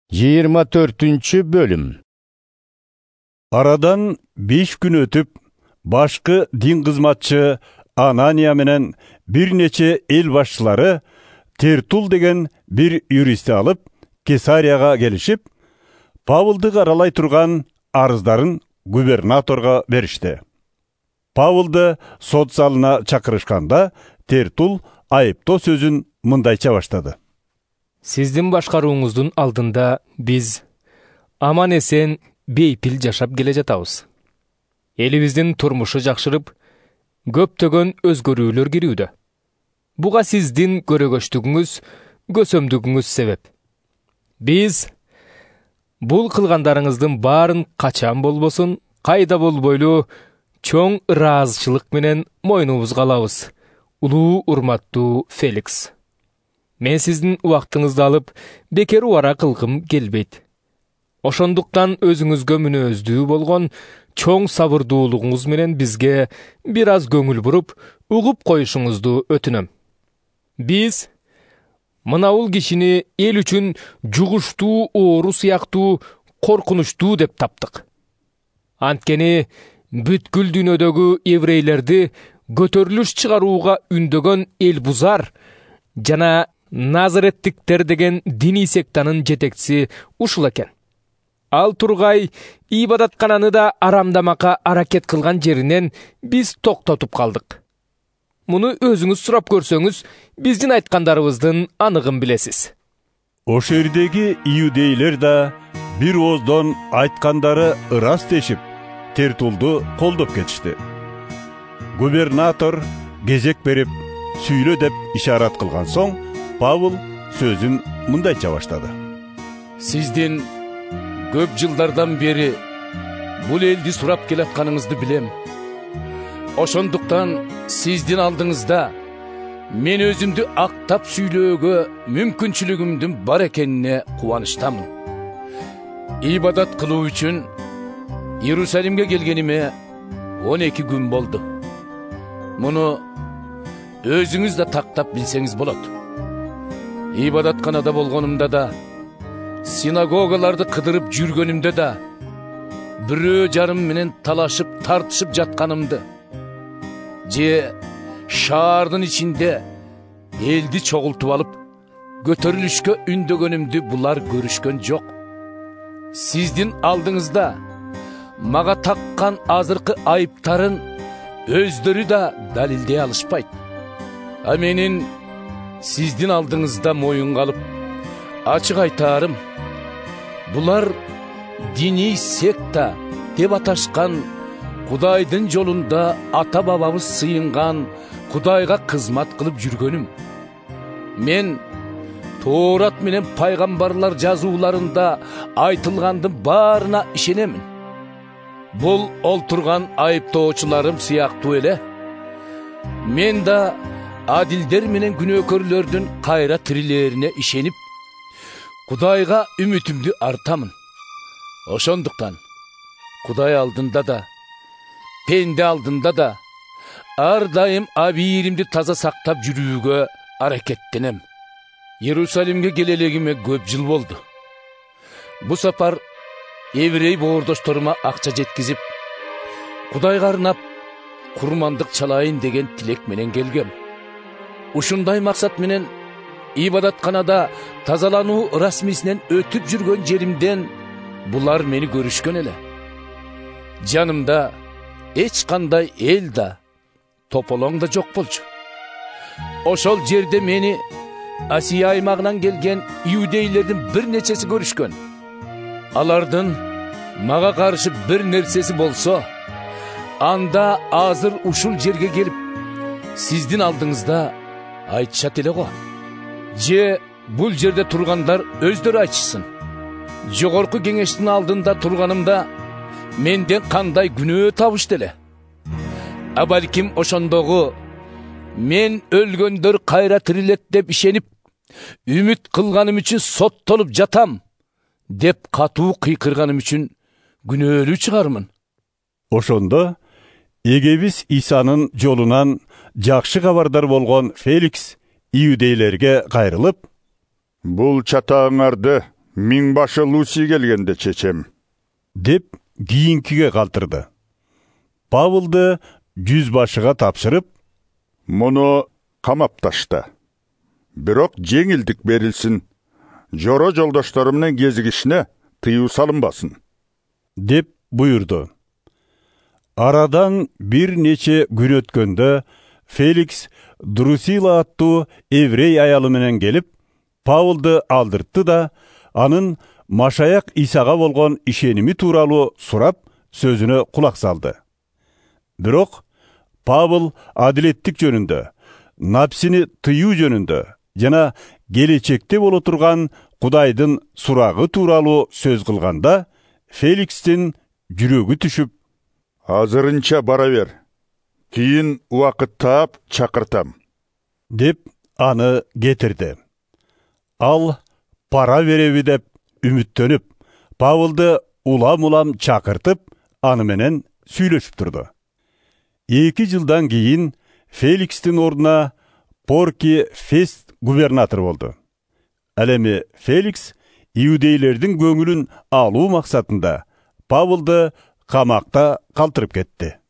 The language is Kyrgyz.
24-bölüm. Aradan 5 gün ötüp, başkı din kızmatçı Anania menen bir neçe el başçıları Tertul degen bir yuristi alıp Kesariyaga gelişip, Pavılды karalay turgan arыздарын gubernatorga berişti. Pavılды sot salına çakırışkanda Tertul ayıpto sözün mındayça başladı. Sizdin başkaruğuңuzdun aldında biz aman esen beypil jaşap gele jatabız. Elibizdin turmuşu jakşırıp, köptөгөн özgörүүлөр girүүdө. Buga sizdin görөгöçtүgүңүz, gösömdүgүңüz sebep. Biz bul kılgandarыңыздын baarın kaçan bolbosun, kayda bolboylu çoң ыраазычылык менен moýnubuzga alabız. Uluu urmattуу Felix. Men sizdin uwактыңызды alıp, beker ubara kılgım gelbeyt. Oşonduktan özüňizgө мүнөздүү bolgon çoň sabırдуулугуңуз менен bizge biraz көңүл burup, ugup koýuşuňuzdu ötünöm. Biz mınawul kişini el üçün juguştuu, oğru siyaktуу, korkunuştuu dep taptık. Antkeni бүткүл dünödögü evreylerdi götörülüş çıgaruuga ündögön el buzar, jana Nazarettikler degen dini sektanın jetekçisi uşul eken. Al turgay ibadatkanany da aramdamaka araket kılgan jerinden biz toktotup kaldık. Muну özüňiz surap görsöňiz, bizdin aytkandarыбыздын anygyn bilesiz. O şehirdeki iudeyler da bir ozdon aytkandarı ıras deşip, Tertuldu koldop geçti. Gubernator gezek berip, süýle dep işaret kılgan soň, Pavыл sözün mındayça başladı. Sizdin köp жылдардан beri bul eldi surap kelatkanыңızды bilem. Oşonduktan sizdin aldığınızda men özümdü aktap süýlöөгө mümkünçülügümdün bar ekenine kuvanıştamın. İbadat kılуу üçün Yerusalimge gelgenime 12 gün boldu. Munu özüňiz de taktap bilseňiz bolat. İbadatkanada bolgonumda da, sinagogalarda kıdırıp jürgönümde da, bürö jarım menen talaşıp tartışıp jatkanımdı. Je şaardın içinde eldi çoğultup alıp, götörülüşkö ündөгөнümdü bular görüşkön jok. Sizdin aldığınızda, maga takkan azırkı ayıptarın özdörü da dalildeye alışpayt. A menin sizdin aldığınızda moyun kalıp, açık aytarım, bular dini sekta dep ataşkan, Kudaydın jolunda ata babamız sıyıngan, Kudayga kızmat kılıp jürgönüm. Men Torat menen paygambarlar жазууларында aytılgandın barına işenemin. Bul olturgan ayıptoочуларым siyaktуу ele. Men da adilder menen günökörlördün kayra tirilerine işenip, Kudayga ümitimdi artamın. Oşonduktan Kuday aldında da, pende aldında da, ardayım abiyirimdi taza saktap jürүүgө harekettenem. Yerusalimge gelelegime köp jıl boldu. Bu sapar evrey boordoştoruma akça jetkizip, Kudayga arnap kurmandık çalayın degen tilek menen gelgem. Uşunday maksat menen ibadatkanada tazalanуу rasmisinden ötüp jürgön jerimden bular meni görüşkön ele. Janımda hiç kanday el da, topolong da jok bolçu. Oşol jerde meni Asiya aymagынан gelgen iudeylerden bir neçesi görüşkön. Alardın maga karşı bir nersesi bolsa, anda azır uşul jerge gelip, sizdin aldığınızda aytışat ele go. Je bul jerde turganlar özdörü aytışsın. Jogorku keňeştin aldığında turganımda menden kanday günөө tabıştı ele. Abalkim oşondogu men ölgöndör kayra tirilet dep işenip, ümit kılganım üçün sottolup jatam dep katuu kıykırganım üçün günöөлүү çıgarmın. Oşonda egebis İsa'nın jolunan jakşı kabardar bolgon Felix iudeylerge gayrılıp, Bul çatağыңарды Миңбашы Луси келгенде чечем. деп кийинкиге калтырды. Павылды жүзбашыга тапшырып, Мұны камап ташта. Бирок жеңилдик берилсин. Жоро жолдаштарымның кезигишине тыюу салынбасын. деп буйурду. Арадан бир нече күн өткөндө Феликс Друсила аттуу еврей аялы менен келип, Павылды алдыртты да, анын Машаяк Исага болгон ишеними тууралуу сурап, сөзүнө кулак салды. Бирок Павыл адилеттик жөнүндө, напсини тыюу жөнүндө жана келечекте боло турган Кудайдын сурагы тууралуу сөз кылганда, Феликстин жүрөгү түшүп, Азырынча бара бер. Кийин убакыт таап чакыртам. деп аны кетирди. Ал пара береби деп үмүттөнүп, Павылды улам чакыртып, аны менен сүйлөшүп турду. 2 жылдан кийин Феликстин ордуна Порки Фест губернатор болду. Ал эми Феликс иудейлердин көңүлүн алуу максатында Павылды камакта калтырып кетти.